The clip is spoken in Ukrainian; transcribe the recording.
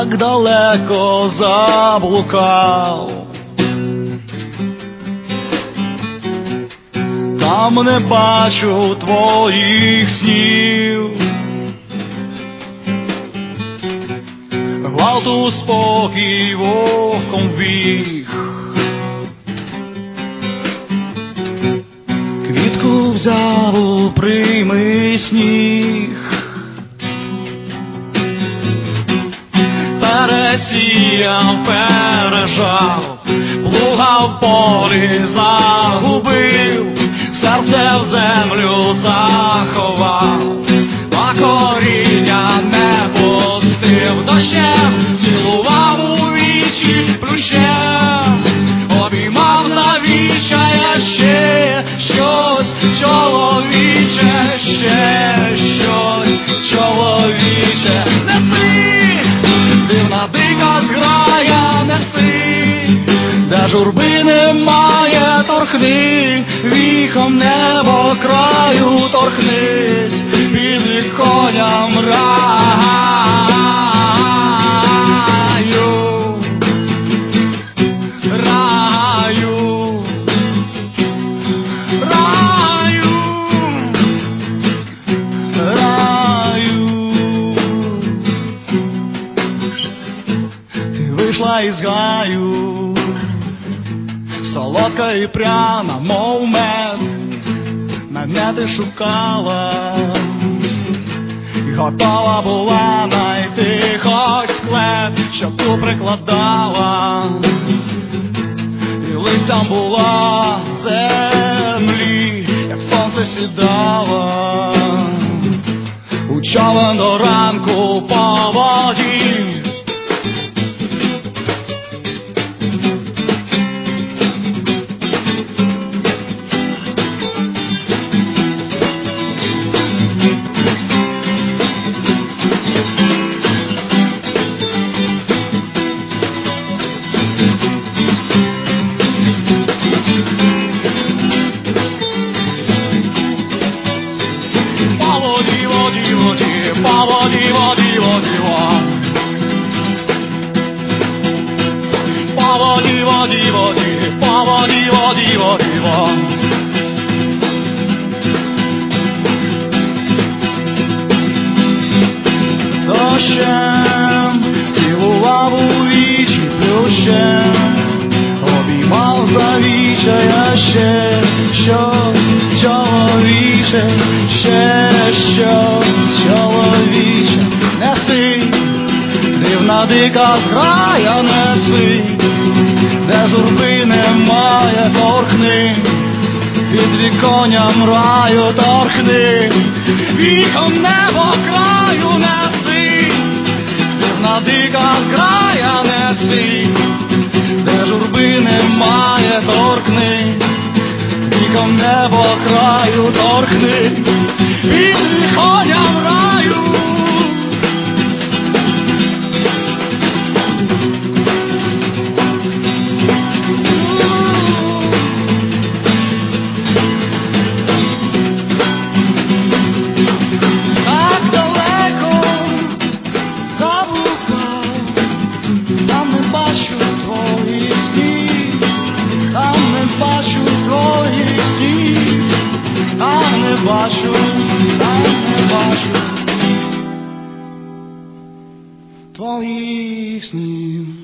так далеко заблукав, там не бачу твоїх снів. Гвалту спокій вогком віг, квітку взяв, прийми сніг. Пересіяв, пережав, плуга в полі загубив, серце в землю заховав, а коріння не пустив. Дощем цілував у вічі, плющем обіймав навічає. Ще щось чоловіче, ще щось чоловіче. Неси, дивна дика зграя, неси, де журби немає, торкни віхом небо краю, торкнись під віконням раю. Раю, раю, раю. Ти вийшла із гаю, солодка і пряна, мов мед, мене ти шукала, і готова була найти хоч склеп, щоб ту прикладала, і листям була землі, як сонце сідала, у човен до ранку по воді. Дощем цілував у вічі, плющем обіймав завічає. Ще щось чоловіче, ще щось чоловіче. Неси, дивна дика зграя, неси, де журби немає, торкни під віконням раю, торкни віхом небо краю, неси, дивна дика зграя, неси, де журби немає, торкни віхом небо краю, торкни під віконням раю. Твоїх снів.